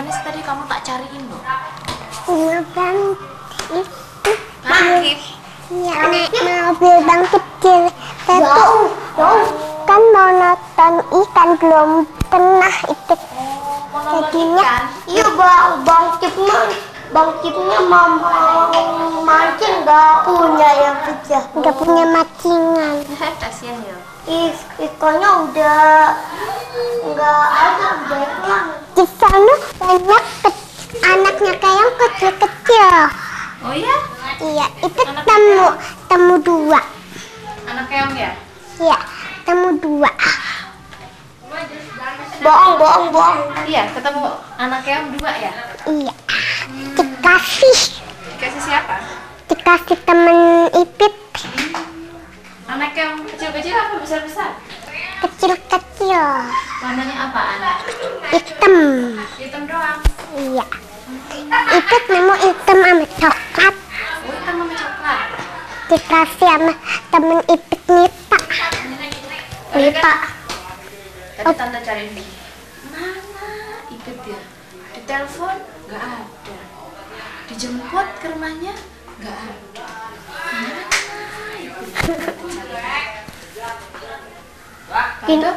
mana sih tadi kamu tak cariin loh? Iya bang, itu Bangkit. ya naik mobil bang kecil. Tapi kan mau nonton ikan belum pernah ikut. Mau nonton Jadinya ikan? iya bang Cipnya mau mancing nggak punya yang kerja, nggak punya macingan. Kasian ya. Ikannya udah nggak ada, udah hilang. Di sana banyak anaknya kayak yang kecil-kecil. Oh iya? Iya, itu Anak temu dua. Anak keong ya? Iya, temu dua. Bohong. Iya, ketemu anak keong dua ya? Iya, dikasih Dikasih siapa? temen Ipit, Anak keong kecil-kecil apa besar-besar? kecil-kecil, Warnanya apaan? hitam. Hitam doang. Iya, Ipit nemu hitam sama coklat. Oh, hitam sama coklat. Dikasih sama temen Ipit Nita. Tadi tante cariin mana Ipit ya? Di telepon nggak ada. Dijemput ke rumahnya nggak ada. Mana Ipit?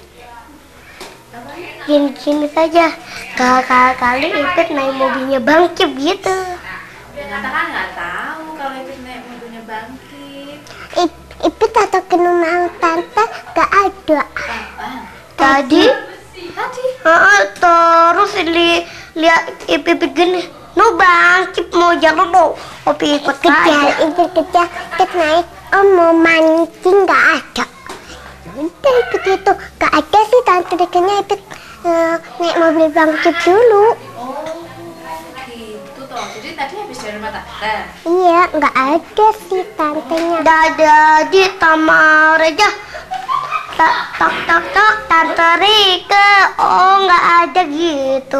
Gini saja, kali Ipit naik mobilnya Bang Cip gitu. Ternyata kan nggak tahu kalau Ipit naik mobilnya Bangkit. Ipit atau ke rumah tante gak ada. Apaan? Tadi? Terus lihat Ipit gini. No Bang Cip mau jalan mau Opi ikut kejar, Ipit naik. Mau mancing gak ada. Udah Ipit itu gak ada sih, tante dekatnya Ipit naik mobil Bang Cip dulu. Oh, gitu toh. Jadi tadi habis dari rumah tante. Iya, nggak ada sih tantenya. Nggak ada di Tamar aja. Tak, tante Rika. Oh, nggak ada gitu.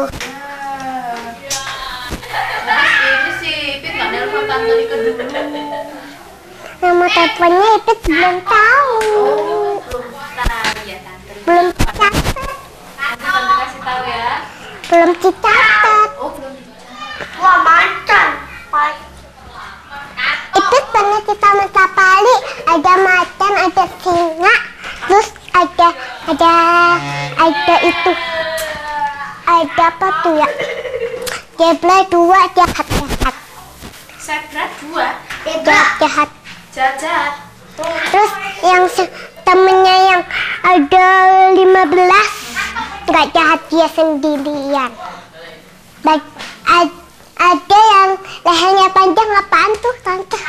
Terus ini sih, Ipit nggak nelfon tante Rika dulu. Nama teleponnya Ipit belum tahu. Oh, belum tahu ya tante Rika. Belum dicatat. Nanti tante kasih tahu ya. Belum dicatat. Oh, belum dicatat. Wah, macan. Ipit pernah kita safari. Ada macan, ada singa. Terus ada itu. Ada apa tuh ya? Zebra 2 jahat. Zebra 2? Jahat. Jahat. Terus yang temennya yang ada 15 nggak jahat, dia sendirian. Ada yang lehernya panjang, apaan tuh tante?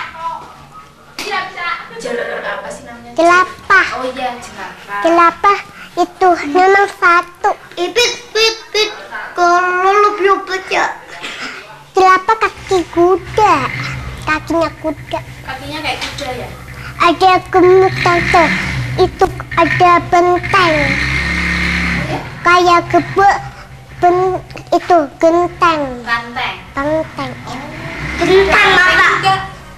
Jalur apa sih namanya? Jelapah. Oh iya, jelapah. Jelapah itu memang satu. Ipit. Kalau lu belum baca. Jelapah kaki kuda. Kakinya kuda. Kakinya kayak kuda ya? Ada gemuk tante. Itu ada benteng. Kayak gebek. Itu genteng. Banteng. Benteng. Genteng apa?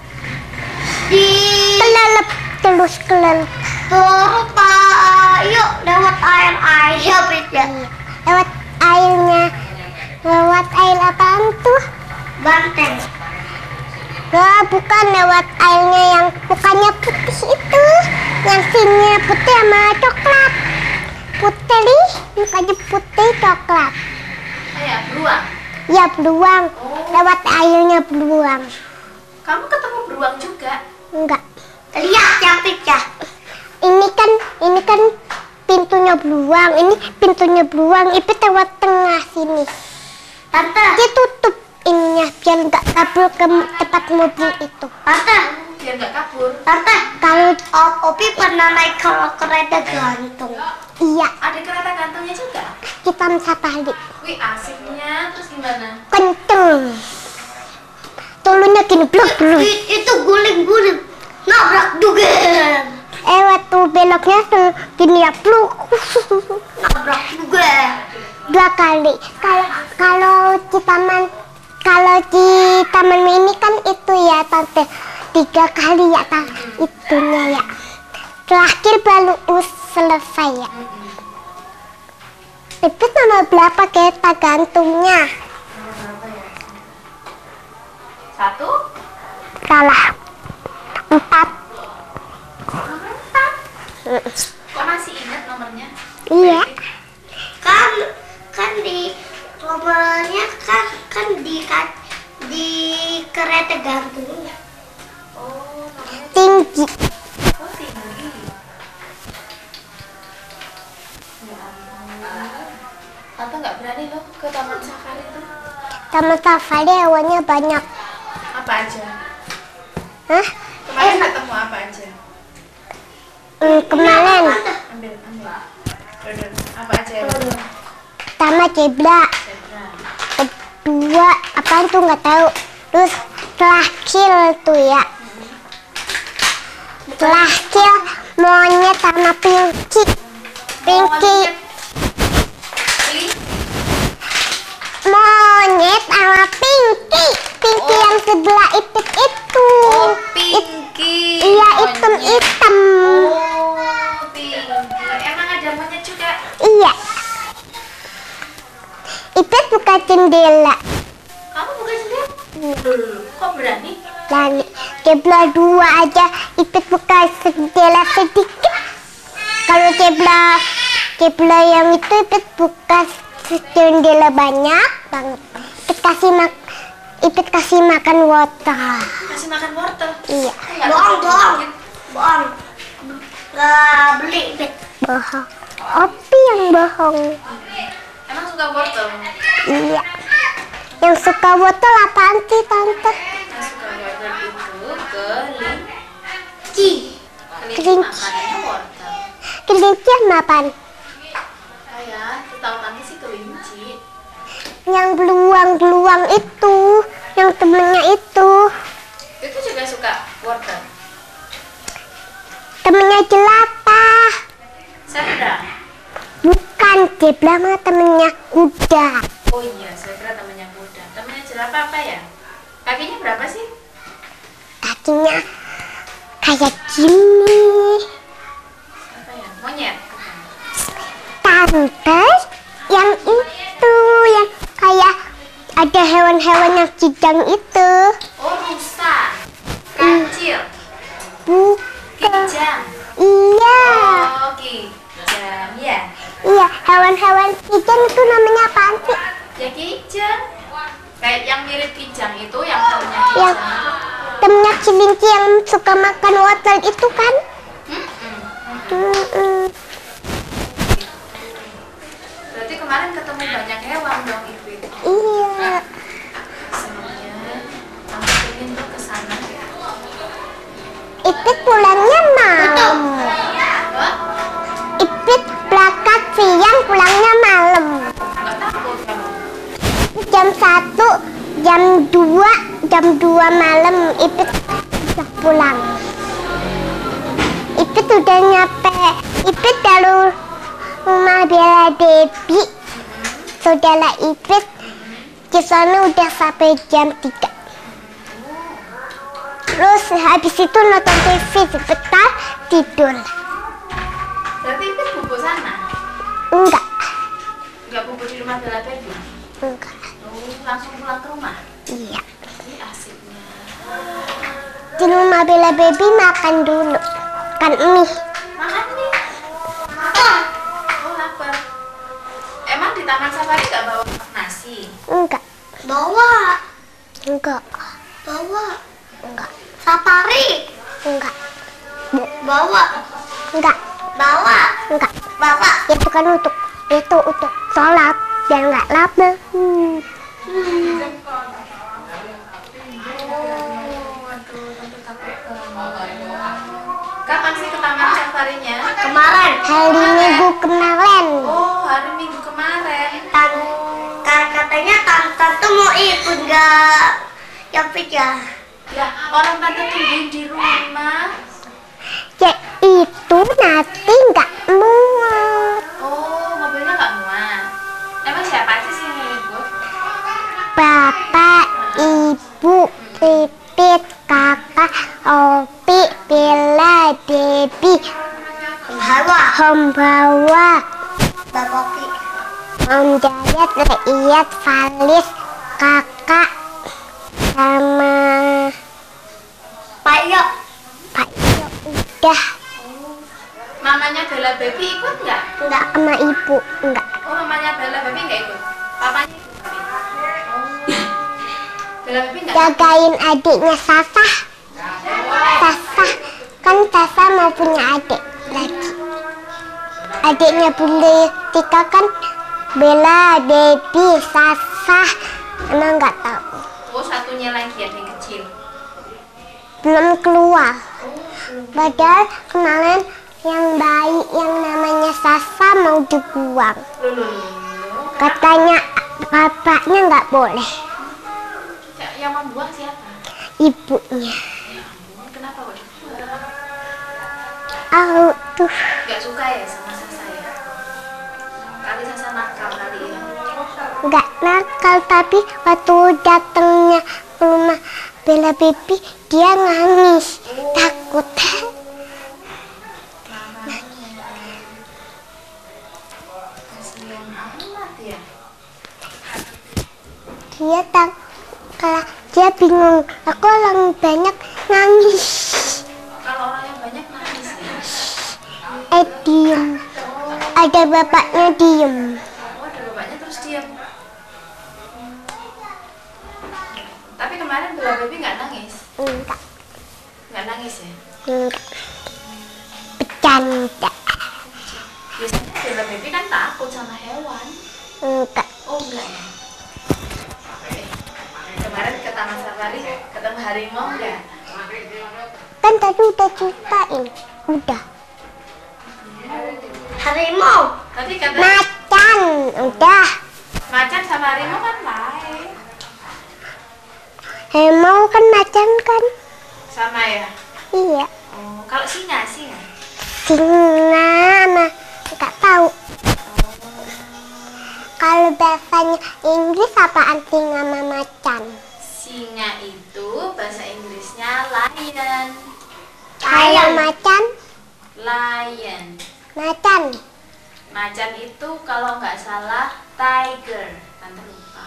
Kelelep terus kelelep. Terus Pak, yuk lewat air ya. Lewat airnya. Lewat air apaan tuh? Banteng. Nah, bukan lewat airnya yang mukanya putih itu. Yang sininya putih sama coklat. Putih, mukanya putih coklat. Ya, beruang. Ya, beruang. Lewat airnya beruang. Kamu ketemu beruang juga? Enggak. Lihat ya, Picah. Ini kan pintunya beruang. Ini pintunya beruang. Ipit lewat tengah sini. Tante. Dia tutup ininya biar nggak kabur ke tempat mobil itu. Tante. Biar nggak kabur. Tante. Kalau Opi pernah naik kereta gantung. Iya. Ada kereta gantungnya juga? Kita safari. Wih, asiknya. Terus gimana? Kenceng. Tulunya gini blok. Itu guling-guling. Nabrak juga. Waktu beloknya gini ya blok. Nabrak juga. 2 kali. Kalau di taman ini kan itu ya tante 3 kali ya itunya ya. Terakhir baru selesai ya. Ipit nomor berapa kereta gantungnya? Nomor berapa ya? 1? Salah. 4. Nomor 4. Kok masih ingat nomornya? Iya. Kan di nomornya kan di kereta gantungnya. Oh, nomornya Tinggi. oh, tinggi. Ya ampun. Tante nggak berani loh ke taman safari itu. Taman safari hewannya banyak. Apa aja? Hah? Kemarin ketemu apa aja? Kemarin Ambil. Dodol. Apa aja? pertama zebra, Zebra. kedua apaan tuh nggak tahu. Terus terakhir tuh ya. Terakhir monyet sama Pinky. Monyet. Monyet sama Pinky. Pinky yang sebelah Ipit itu. Oh, Pinky. Iya, Monyet. hitam-hitam. Oh, Pinky. Emang ada monyet juga? Iya. Ipit buka jendela. Kamu buka jendela? Kok berani? Dan zebra 2 aja Ipit buka jendela sedikit. Kalau zebra yang itu Ipit buka jendela banyak banget. Ipit kasih makan wortel. Kasih makan wortel. Iya. Bohong. Gak beli Ipit. Bohong. Opi yang bohong. Emang suka wortel? Iya. Yang suka wortel apaan sih tante? Yang suka wortel itu Kelinci. kelinci. Makanannya wortel. Kelinci yang apaan? Ayah, setahu tante sih kelinci. Yang beluang itu, yang temennya itu, Itu juga suka wortel. temennya jelata. Zebra. Bukan, zebra mah temennya kuda. Oh iya, zebra temannya kuda. Temannya jerapah apa ya? Kakinya berapa sih? Kakinya kayak gini. Apa ya? Monyet. Tante, yang itu, yang kayak ada hewan-hewan yang kijang itu. Oh, rusa. Kancil. Bukan. Kijang. Iya. Oh, kijang. Ya. Iya, hewan-hewan kijang itu namanya apaan sih? Ya kijang. Kayak yang mirip kijang itu yang punya Yang kijang. temennya kelinci yang suka makan wortel itu kan? Mm-mm. Berarti kemarin ketemu banyak hewan dong Ibu. Iya. Sebenarnya kamu pengen tuh ke sana. Ipit pulangnya malam. Hah? Ipit berangkat siang, pulangnya malam. Nggak takut kamu? Jam 1, jam 2 malam Ipit udah pulang. Ipit udah nyampe. Ipit dari rumah Bella Debbie. Saudara Ipit di sana udah sampai jam 3. Terus habis itu nonton TV sebentar, tidur. Berarti itu bubuk sana? Enggak, Nggak bubuk di rumah Bella Baby? enggak. Oh, langsung pulang ke rumah? Iya. Ini asiknya. Di rumah Bella Baby makan dulu. Makan mie. Makan nih. Oh, lapar. Emang di taman safari nggak bawa nasi? Enggak. Bawa, Enggak. bawa. Enggak. Safari, Enggak. bawa, Enggak. bawa, Enggak. bawa. Itu kan untuk sholat biar nggak lapar. Waduh, tentu takut banget. Kapan sih ke taman safarinya? Kemarin, Hari Minggu kemarin. Oh, hari Minggu kemarin. katanya tante mau ikut nggak? Ya pikir. Ya, orang tante tungguin di rumah. Ya itu nanti nggak muat. Oh, mobilnya nggak muat. Emang siapa aja sih yang ikut? Bapak, Ibu, Pipit, Kakak, Opi, Bella, Debbie, Bawa, Hombawa, bawa ki. lihat Valis, kakak, sama Pak Yo. Pak Yo udah. Mamanya Bella Baby ikut nggak? Enggak sama ibu, enggak. Oh, mamanya Bella Baby nggak ikut? Papanya ikut? Oh. Bella Baby nggak? Jagain adiknya Sasa. Sasa, kan Sasa mau punya adik lagi. Adiknya Bunda Tika kan Bella, Baby, Sasa. Emang nggak tahu. Oh, satunya lagi yang kecil. Belum keluar. Padahal kemarin yang bayi yang namanya Sasa mau dibuang. Katanya bapaknya nggak boleh. Yang membuang siapa? Ibunya. Kenapa kok? Aku tuh Nggak suka ya sama Sasa ya? Kali Sasa nakal kali ya? nggak nakal, tapi waktu datangnya ke rumah Bella Baby dia nangis, takut. Kasihan amat ya. Dia kalau dia bingung, aku orang banyak nangis. Kalau orang yang banyak nangis ya? Diem. Ada bapaknya diem. Oh, ada bapaknya terus diam. Tapi kemarin Bella Baby nggak nangis? Enggak, Nggak nangis ya? enggak. Bercanda. Biasanya Bella Baby kan takut sama hewan. Enggak. Oh enggak ya? Oke. Kemarin ke Taman Safari ketemu harimau enggak? Kan tadi udah ceritain. Udah. Harimau. Tadi kata Macan. Udah. macan sama harimau kan lain. Harimau kan macan kan? Sama ya? Iya. Oh, kalau singa? Singa mah nggak tahu. Kalau bahasanya Inggris apaan singa sama macan? Singa itu bahasa Inggrisnya lion. Kalau macan? Lion. Macan. Macan itu kalau nggak salah tiger. Tante lupa.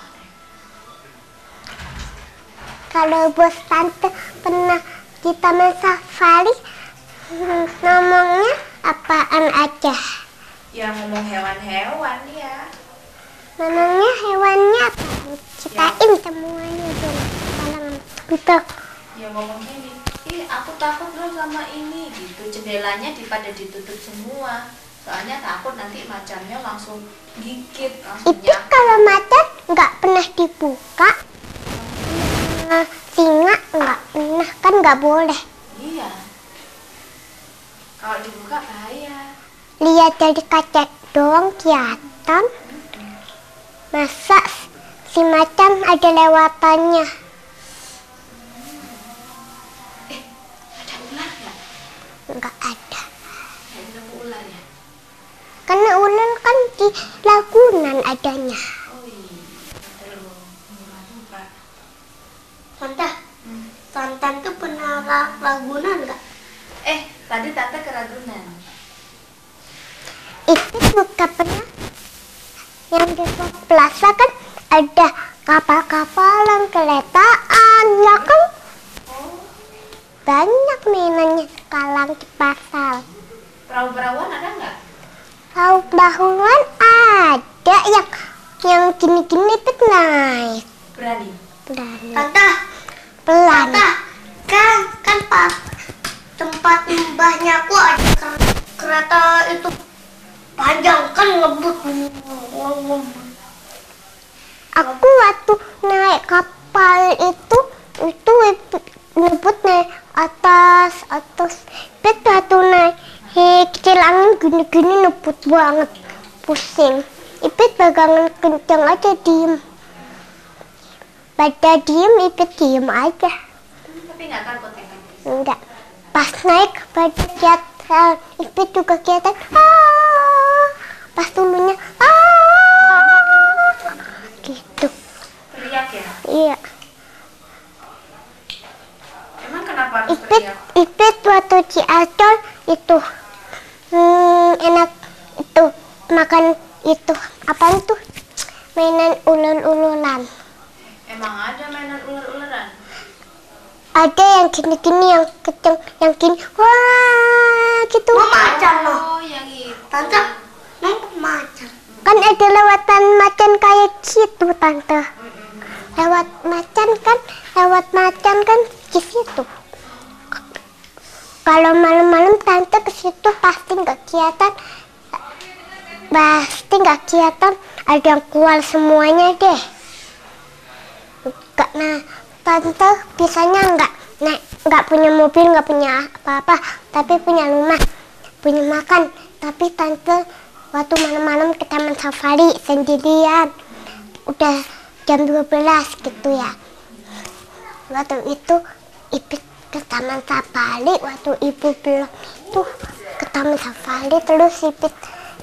Kalau bos tante pernah di Taman Safari, ngomongnya apaan aja? Ya ngomong hewan-hewan ya. Ngomongnya hewannya apaan? Ceritain semuanya dong. Tolong gitu. Ya ngomong gini, ih aku takut loh sama ini gitu. Jendelanya pada ditutup semua. Soalnya takut nanti macannya langsung gigit, langsung Itu kalau macan nggak pernah dibuka. Singa nggak pernah, kan nggak boleh. Iya. Kalau dibuka bahaya. Lihat dari kaca doang kelihatan. Masa si macan ada lewatannya? Ada ular nggak? Nggak ada. Nggak nemu ular ya? Karena ular kan di lagunan adanya. Oh iya. Aduh, lupa. Tante. Tantan tuh pernah Ragunan nggak? Tadi tante ke Ragunan. Itu bukan pernah. Yang di plaza kan ada kapal-kapalan, keretaan, ya kan? Banyak mainannya sekarang di pasar. Perahu-perahuan ada nggak? Perahu-perahuan ada yang gini-gini tuh naik. Berani. Tante. Pelan. Tante. Kan pas tempat mbahnya aku ada kereta itu panjang kan ngebut. Aku waktu naik kapal itu ngebut naik atas. Bet waktu naik kecil angin gini-gini ngebut banget, pusing. Ipit pegangan kencang aja diem. Pada diem, Ipit diem aja. Tapi nggak takut ya kan? Enggak. Pas naik pada kelihatan, Ipit juga kelihatan. Pas dulunya gitu. Teriak ya? Iya. Emang kenapa harus teriak? Ipit waktu Ciancol itu enak itu makan itu apa itu mainan ular-ularan. Emang ada mainan ular-ularan? Ada yang gini-gini, yang kenceng, yang gini. Wah, gitu. Macan loh. Oh, yang itu. Tante, macan. Kan ada lewatan macan kayak gitu, Tante. Lewat macan kan di situ. Kalau malam-malam Tante ke situ pasti nggak kelihatan. Ada yang keluar semuanya deh. Nah, Tante biasanya nggak punya mobil, nggak punya apa-apa, tapi punya rumah, punya makan. Tapi Tante waktu malam-malam ke taman safari sendirian, udah jam 12 gitu ya. Waktu itu Ipit ke taman safari, waktu ibu belum itu ke taman safari, terus Ipit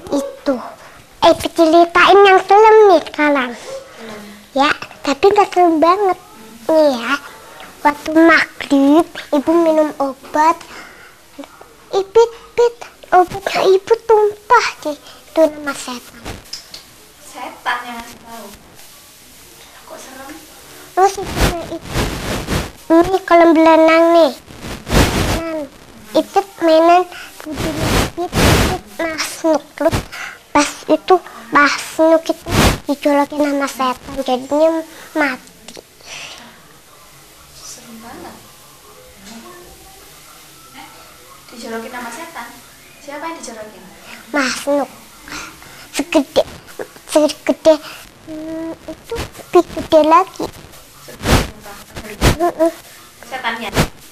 ceritain yang film nih sekarang. Ya, tapi nggak serem banget nih ya. Waktu maghrib, ibu minum obat. Obatnya ibu tumpah deh. Itu nama setan. Setan yang ngasih tahu. Kok serem? Terus ini kolam berenang nih. Itu mainan Ipit masuk. Terus pas Snuk itu dijolokin sama setan, jadinya mati. Serem banget. Dijorokin sama setan? Siapa yang dijorokin? Snuk segede itu lebih gede lagi. Setannya?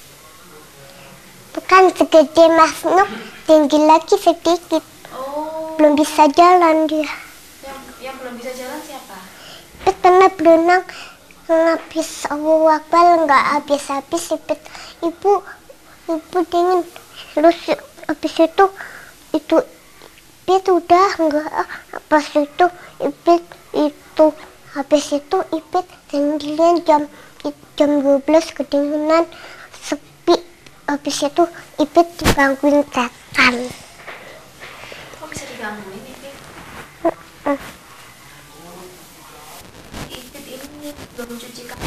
Bukan segede Snuk, tinggi lagi sedikit. Oh, Belum bisa jalan dia. yang belum bisa jalan siapa? Ipit pernah berenang habis Allahu Akbar, nggak habis-habis. Ibu dingin. Terus habis itu Ipit udah nggak. Pas itu Ipit habis itu Ipit sendirian jam 12 kedinginan, sepi. Habis itu Ipit digangguin setan. Kok bisa digangguin Ipit? Ipit ini belum cuci kaki.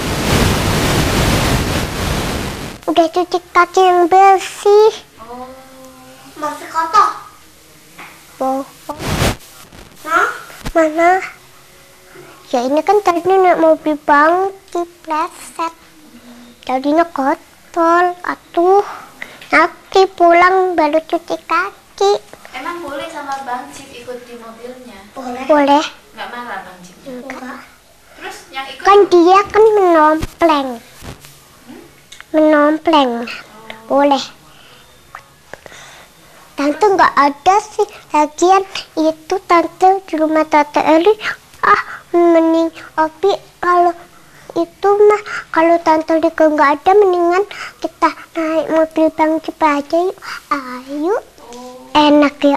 Udah cuci kaki yang bersih. Oh, Masih kotor. Bohong. Nah, Mana? Ya ini kan tadi naik mobil bang, dipleset. Jadinya kotor. Atuh, nanti pulang baru cuci kaki. emang boleh sama Bang Cip ikut di mobilnya? boleh. Boleh? Nggak marah Bang Cip? Enggak. Terus yang ikut? Kan dia kan menompleng. Boleh. Tante nggak ada sih. Lagian itu Tante di rumah Tante Eli. Mending Opi kalau itu mah, kalau Tante Rika nggak ada, mendingan kita naik mobil Bang Cip aja yuk. Ayo. Enak ya.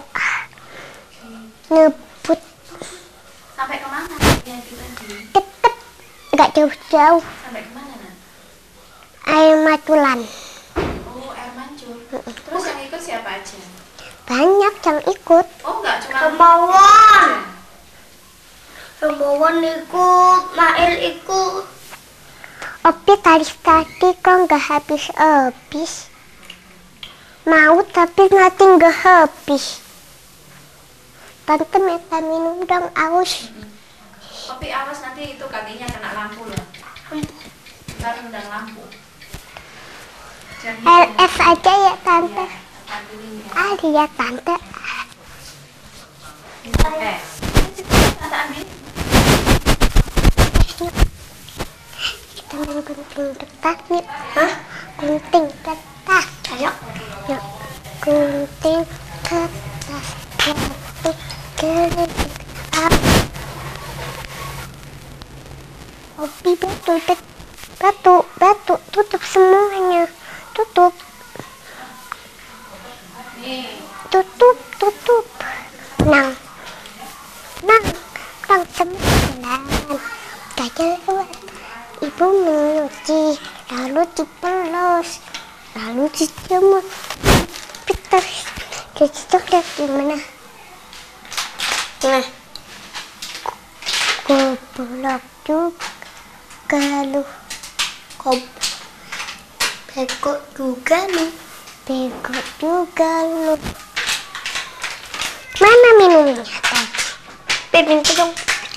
Ngebut Sampai kemana? Ya, tadi. deket, nggak jauh-jauh. Sampai kemana, Nan? Air Matulan. Oh, air mancur. Terus yang ikut siapa aja? Banyak yang ikut. Oh, nggak cuma Kemauan. Kemauan ikut, Mail ikut. Opi tadi kok nggak habis. Mau tapi nanti nggak habis. Tante minta minum dong, aus. Kopi awas nanti itu kakinya kena lampu loh. Ntar undang lampu. Jangan LS aja ya Tante. ya, ambilin ya. Lihat Tante. Tante ambil. Kita main gunting kertas nih. Gunting kertas. Ayo. Yuk, gunting kertas. Opi batu, tutup semuanya. Tutup. Nih, Tutup. Nang sembilan. Gajah lewat. Ibu mencuci, lalu dipelos, lalu dijemur. Peter, jadi coklat gimana? Nah, Goblok juga lu. Bego juga lu. Bego juga lu. Mana minumnya tadi? Bebin dong.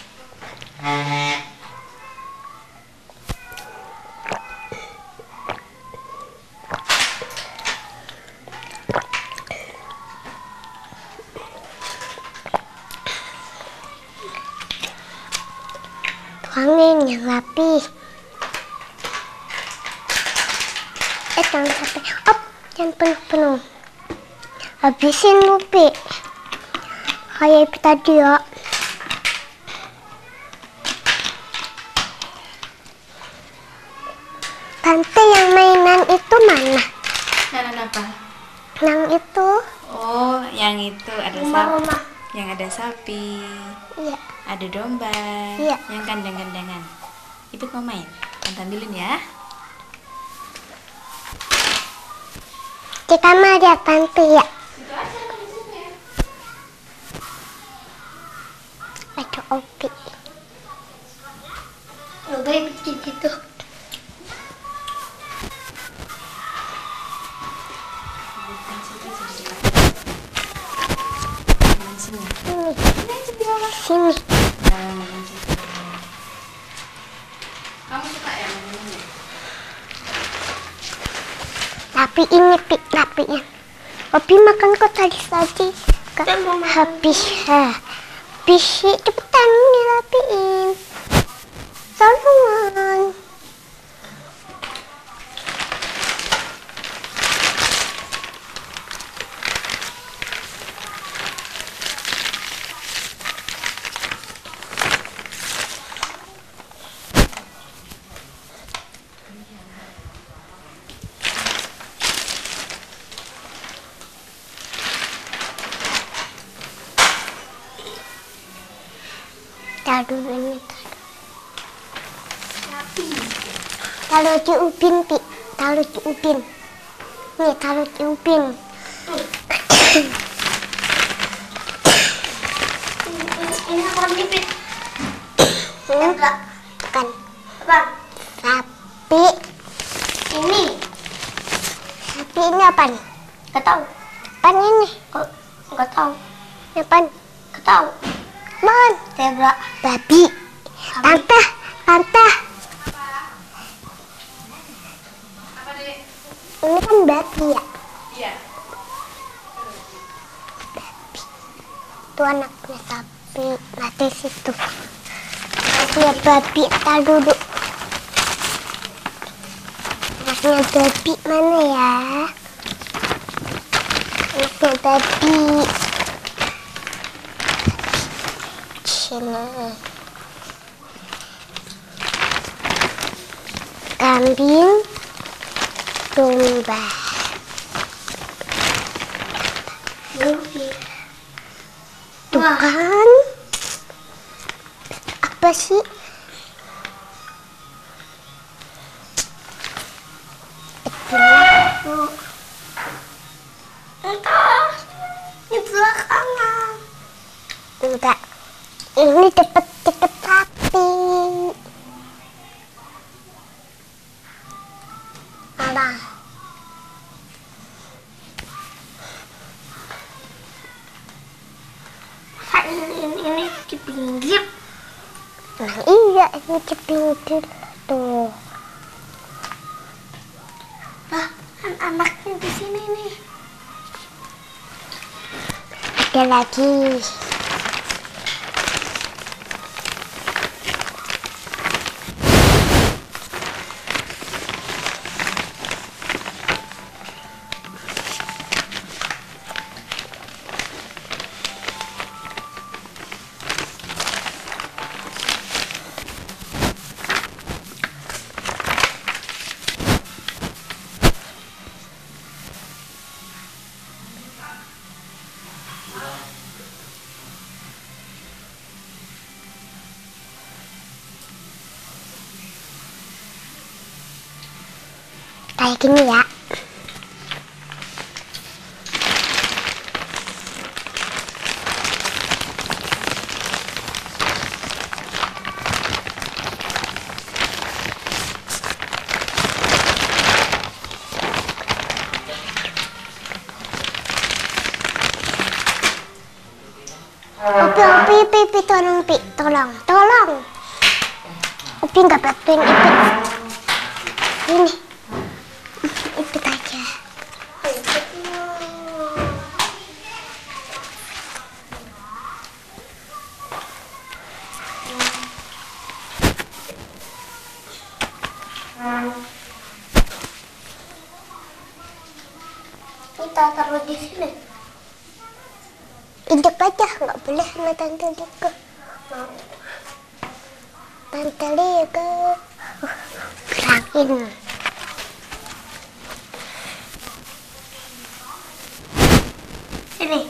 Tuangin yang rapi. Jangan sampai jangan penuh-penuh. Habisin lupi. Kayak tadi ya. Tante yang mainan itu mana? Mainan apa? Yang itu. Oh, yang itu ada sapi. Yang ada sapi. Iya. Ada domba. Iya. Yang kandang-kandangan. Ipit mau main? Tante ambilin ya. Kita mau lihat tante ya. Ada Opi. Opi bikin gitu. Sini. Kamu suka ya mainannya? Tapi ini rapinya. Opi makan kok tadi. Habis. Habis cepetan dirapiin. Saluan. Taruh ini. Taruh di ubin, Pi. Taruh di ubin. Nih, taruh di ubin. Ini apa nipit? Bukan. Apa? Sapi. Ini? Sapi ini apaan? Gak tahu. Apaan ini? Gak tahu. Apaan? Gak tahu. Apaan? Zebra. Babi. Tante. Apa deh? Ini kan babi ya? Iya. Itu anaknya sapi. Mati situ. Anaknya babi. Taruh dulu. Anaknya babi mana ya? Anaknya babi. Sini. Kambing. Domba. Tuh kan. Apa sih? Entah. Di belakangan. Enggak. Ini cepet rapi. Mana? Ini di pinggir. Nah iya, ini di pinggir tuh. Lah, kan anaknya di sini nih. Ada lagi. Kayak gini ya. Opi, tolong, Pi, tolong. Opi nggak bantuin Ipit. Ini, Ipit aja. Kita taruh di sini. Injek aja, nggak boleh sama Tante Liko. Tante Liko, bilangin. Sini.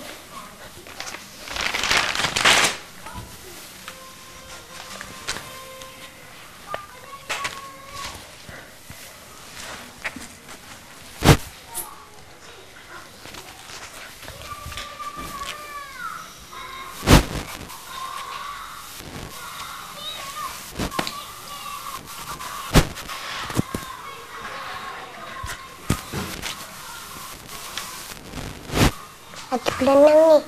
Lagi berenang nih.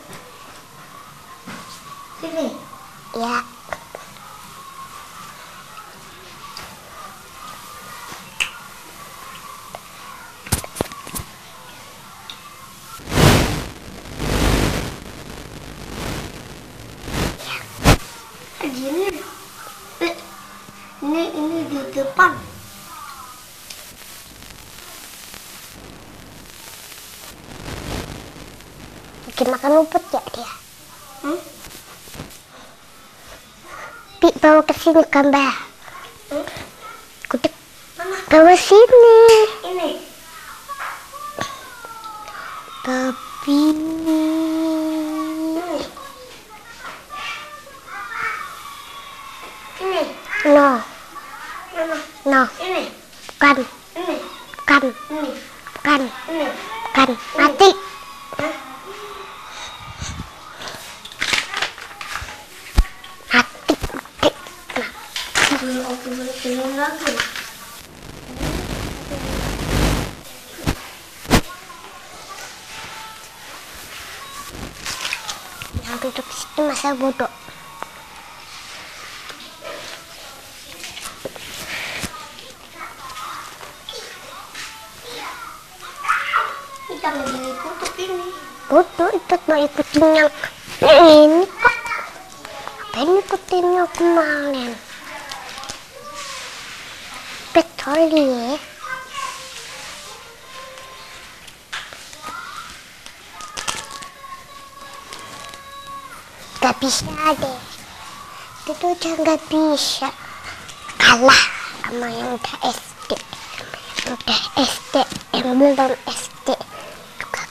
Sini. Ya. Gini. Ini di depan. Lagi makan rumput ya dia. Pi, bawa ke sini gambar. Kudek. Bawa sini. Ini. Tapi Ini. no, Mana? no, Ini. bukan, Ini. bukan, Ini. bukan, Ini. bukan, mati. Belum lagi. Yang duduk situ masa bodoh. Kita lagi tutup ini. Bodoh itu mau ikutin yang ini kok. Ngapain ikutin yang kemarin? Betul ya. Gak bisa deh. Itu udah gak bisa. Kalah sama yang udah SD. Udah SD, yang belum SD.